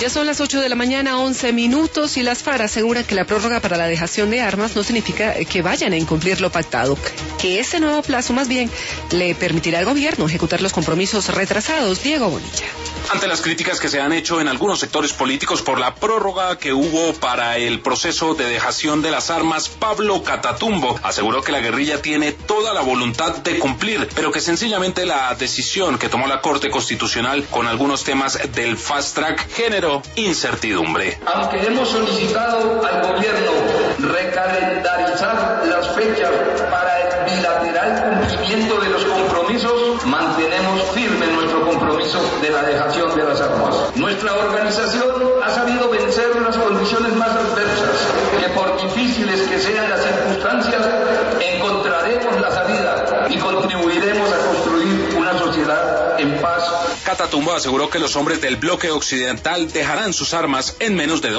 Ya son las 8 de la mañana, 11 minutos, y las FARC aseguran que la prórroga para la dejación de armas no significa que vayan a incumplir lo pactado, que ese nuevo plazo más bien le permitirá al gobierno ejecutar los compromisos retrasados. Diego Bonilla. Ante las críticas que se han hecho en algunos sectores políticos por la prórroga que hubo para el proceso de dejación de las armas, Pablo Catatumbo aseguró que la guerrilla tiene toda la voluntad de cumplir, pero que sencillamente la decisión que tomó la Corte Constitucional con algunos temas del fast track generó incertidumbre. Aunque hemos solicitado al gobierno recalendarizar las fechas para el bilateral cumplimiento de los compromisos, mantenemos firme nuestro compromiso de la dejación de las armas. Nuestra organización ha sabido vencer las condiciones más adversas, que por difíciles que sean las circunstancias, encontraremos la salida y contribuiremos a construir una sociedad en paz. Catatumbo aseguró que los hombres del bloque occidental dejarán sus armas en menos de